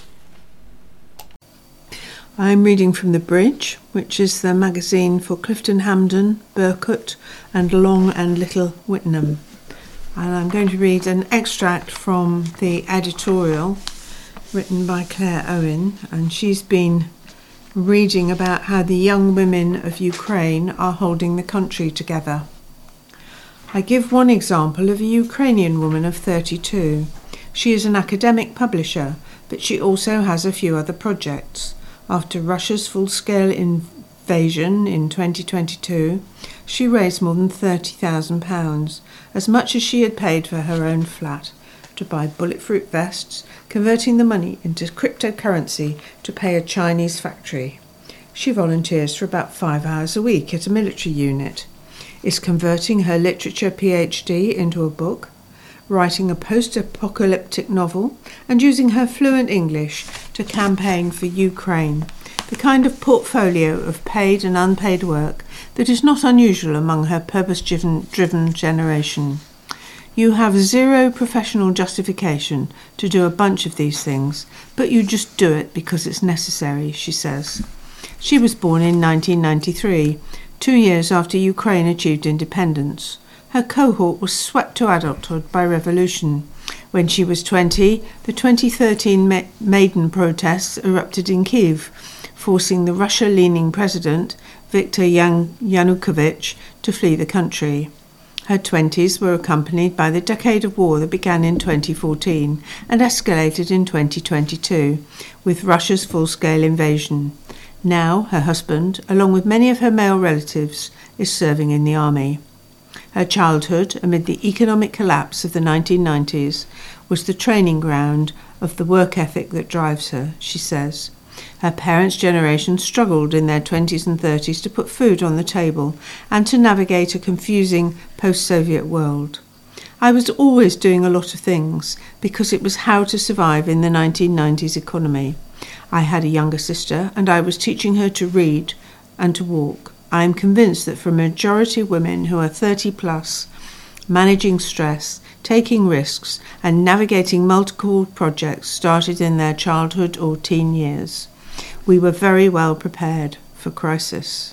I'm reading from The Bridge, which is the magazine for Clifton Hampden, Burcote and Long and Little Whitnam. And I'm going to read an extract from the editorial written by Claire Owen, and she's been reading about how the young women of Ukraine are holding the country together. I give one example of a Ukrainian woman of thirty-two. She is an academic publisher, but she also has a few other projects. After Russia's full-scale invasion in twenty twenty-two, she raised more than thirty thousand pounds, as much as she had paid for her own flat, to buy bulletproof vests, converting the money into cryptocurrency to pay a Chinese factory. She volunteers for about five hours a week at a military unit, is converting her literature PhD into a book, writing a post-apocalyptic novel, and using her fluent English to campaign for Ukraine, the kind of portfolio of paid and unpaid work that is not unusual among her purpose-driven generation. You have zero professional justification to do a bunch of these things, but you just do it because it's necessary, she says. She was born in nineteen ninety-three two years after Ukraine achieved independence. Her cohort was swept to adulthood by revolution. When she was twenty, the twenty thirteen Ma- Maidan protests erupted in Kyiv, forcing the Russia-leaning president, Viktor Yan- Yanukovych, to flee the country. Her twenties were accompanied by the decade of war that began in twenty fourteen and escalated in twenty twenty-two, with Russia's full-scale invasion. Now, her husband, along with many of her male relatives, is serving in the army. Her childhood, amid the economic collapse of the nineteen nineties, was the training ground of the work ethic that drives her, she says. Her parents' generation struggled in their twenties and thirties to put food on the table and to navigate a confusing post-Soviet world. I was always doing a lot of things because it was how to survive in the nineteen nineties economy. I had a younger sister and I was teaching her to read and to walk. I am convinced that for a majority of women who are thirty plus, managing stress, taking risks and navigating multiple projects started in their childhood or teen years. We were very well prepared for crisis.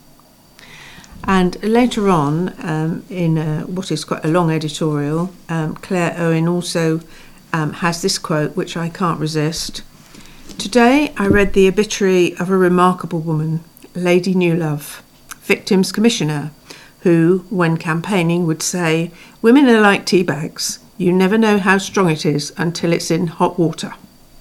And later on, um, in a, what is quite a long editorial, um, Claire Owen also um, has this quote, which I can't resist. Today I read the obituary of a remarkable woman, Lady Newlove, Victims Commissioner, who, when campaigning, would say, "Women are like tea bags. You never know how strong it is until it's in hot water."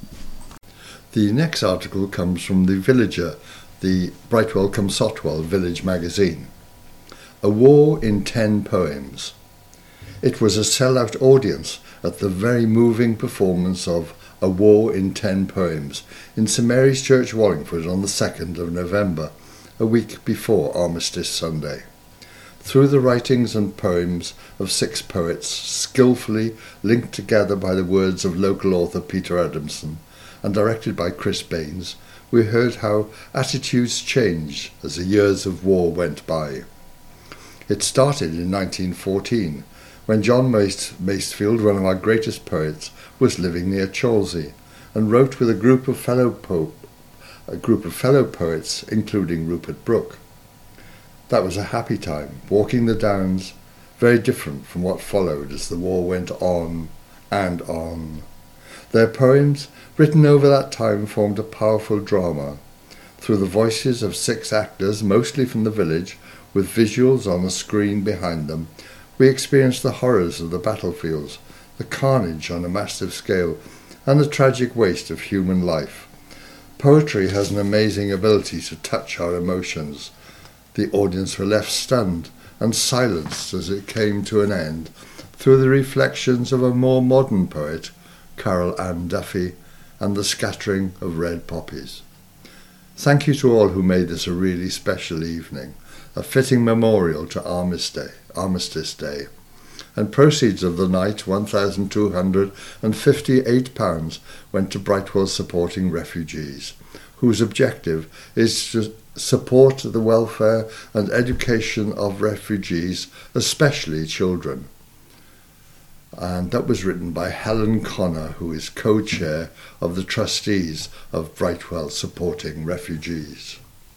The next article comes from The Villager, the Brightwell-cum-Sotwell Village magazine. A War in Ten Poems. It was a sellout audience at the very moving performance of A War in Ten Poems in St Mary's Church, Wallingford on the second of November, a week before Armistice Sunday. Through the writings and poems of six poets, skillfully linked together by the words of local author Peter Adamson and directed by Chris Baines, we heard how attitudes changed as the years of war went by. It started in nineteen fourteen, when John Masefield, one of our greatest poets, was living near Chelsea and wrote with a group of fellow po- a group of fellow poets, including Rupert Brooke. That was a happy time, walking the downs, very different from what followed as the war went on and on. Their poems, written over that time, formed a powerful drama. Through the voices of six actors, mostly from the village, with visuals on the screen behind them, we experienced the horrors of the battlefields, the carnage on a massive scale, and the tragic waste of human life. Poetry has an amazing ability to touch our emotions. The audience were left stunned and silenced as it came to an end through the reflections of a more modern poet, Carol Ann Duffy, and the scattering of red poppies. Thank you to all who made this a really special evening, a fitting memorial to Armistice Day, Armistice Day. And proceeds of the night, one thousand two hundred fifty-eight pounds, went to Brightwell Supporting Refugees, whose objective is to support the welfare and education of refugees, especially children. And that was written by Helen Connor, who is co-chair of the trustees of Brightwell Supporting Refugees.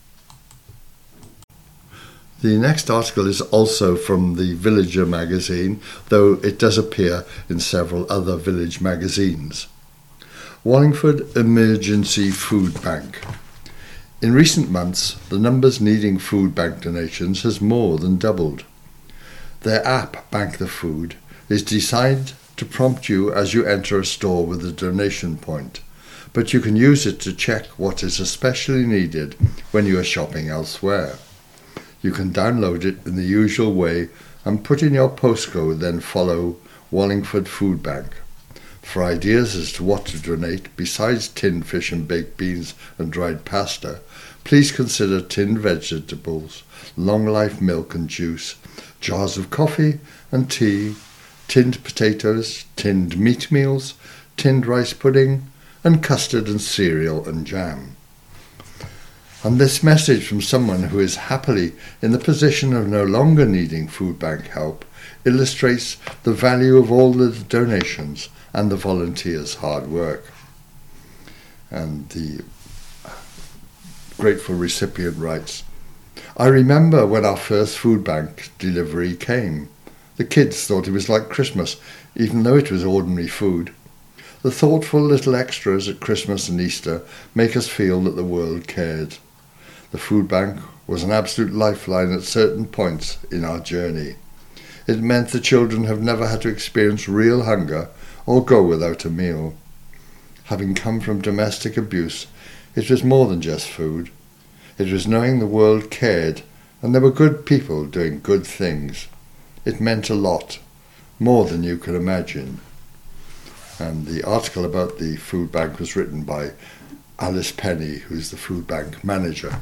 The next article is also from the Villager magazine, though it does appear in several other village magazines. Wallingford Emergency Food Bank. In recent months, the numbers needing food bank donations has more than doubled. Their app, Bank the Food, is designed to prompt you as you enter a store with a donation point, but you can use it to check what is especially needed when you are shopping elsewhere. You can download it in the usual way and put in your postcode, then follow Wallingford Food Bank. For ideas as to what to donate, besides tinned fish and baked beans and dried pasta, please consider tinned vegetables, long-life milk and juice, jars of coffee and tea, tinned potatoes, tinned meat meals, tinned rice pudding, and custard and cereal and jam. And this message from someone who is happily in the position of no longer needing food bank help illustrates the value of all the donations and the volunteers' hard work. And the grateful recipient writes, I remember when our first food bank delivery came. The kids thought it was like Christmas, even though it was ordinary food. The thoughtful little extras at Christmas and Easter make us feel that the world cared. The food bank was an absolute lifeline at certain points in our journey. It meant the children have never had to experience real hunger or go without a meal. Having come from domestic abuse, it was more than just food. It was knowing the world cared and there were good people doing good things. It meant a lot, more than you could imagine. And the article about the food bank was written by Alice Penny, who's the food bank manager.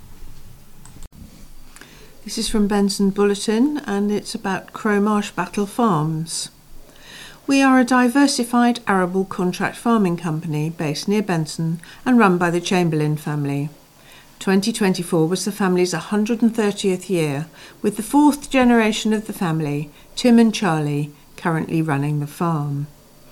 This is from Benson Bulletin, and it's about Crowmarsh Battle Farms. We are a diversified arable contract farming company based near Benson and run by the Chamberlain family. twenty twenty-four was the family's one hundred thirtieth year, with the fourth generation of the family, Tim and Charlie, currently running the farm.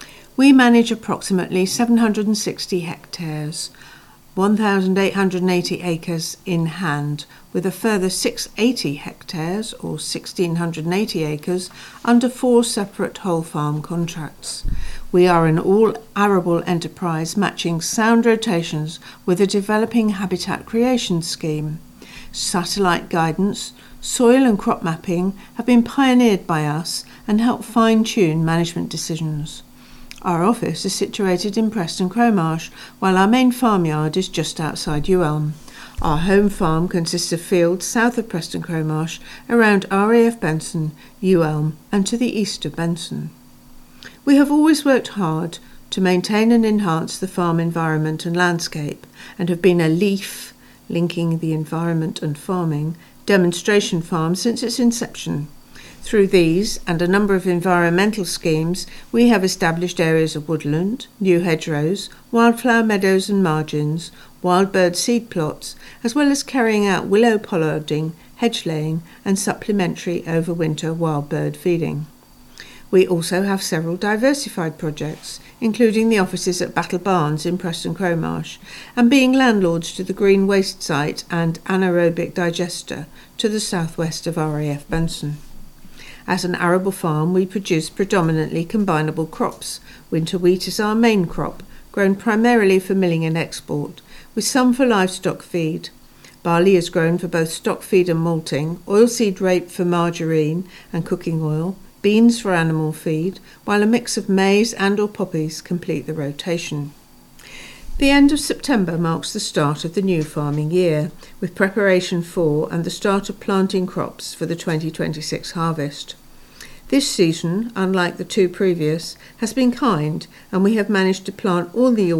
We manage approximately seven hundred sixty hectares, one thousand eight hundred eighty acres in hand, with a further six hundred eighty hectares, or one thousand six hundred eighty acres, under four separate whole farm contracts. We are an all-arable enterprise matching sound rotations with a developing habitat creation scheme. Satellite guidance, soil and crop mapping have been pioneered by us and help fine-tune management decisions. Our office is situated in Preston Crowmarsh, while our main farmyard is just outside Ewelme. Our home farm consists of fields south of Preston Crowmarsh, around R A F Benson, Ewelme, and to the east of Benson. We have always worked hard to maintain and enhance the farm environment and landscape, and have been a LEAF, linking the environment and farming, demonstration farm since its inception. Through these and a number of environmental schemes, we have established areas of woodland, new hedgerows, wildflower meadows and margins, wild bird seed plots, as well as carrying out willow pollarding, hedge laying and supplementary overwinter wild bird feeding. We also have several diversified projects, including the offices at Battle Barns in Preston Crowmarsh, and being landlords to the Green Waste Site and Anaerobic Digester to the southwest of R A F Benson. As an arable farm, we produce predominantly combinable crops. Winter wheat is our main crop, grown primarily for milling and export, with some for livestock feed. Barley is grown for both stock feed and malting, oilseed rape for margarine and cooking oil, beans for animal feed, while a mix of maize and or poppies complete the rotation. The end of September marks the start of the new farming year, with preparation for and the start of planting crops for the twenty twenty-six harvest. This season, unlike the two previous, has been kind, and we have managed to plant all the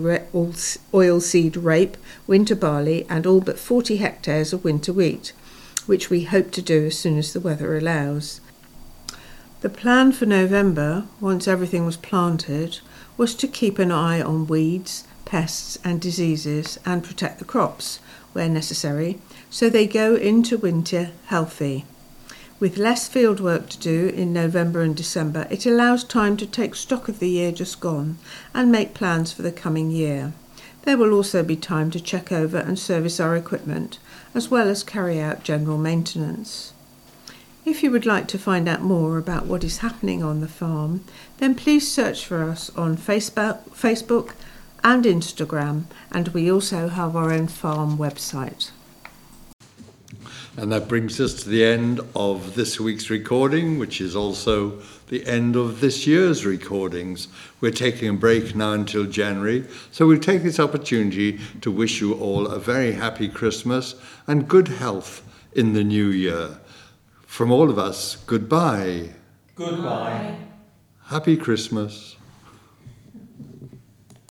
oilseed rape, winter barley, and all but forty hectares of winter wheat, which we hope to do as soon as the weather allows. The plan for November, once everything was planted, was to keep an eye on weeds, pests and diseases and protect the crops where necessary, so they go into winter healthy. With less field work to do in November and December, it allows time to take stock of the year just gone and make plans for the coming year. There will also be time to check over and service our equipment, as well as carry out general maintenance. If you would like to find out more about what is happening on the farm, then please search for us on Facebook, Facebook and Instagram, and we also have our own farm website. And that brings us to the end of this week's recording, which is also the end of this year's recordings. We're taking a break now until January, so we'll take this opportunity to wish you all a very happy Christmas and good health in the new year. From all of us, goodbye. Goodbye. Happy Christmas.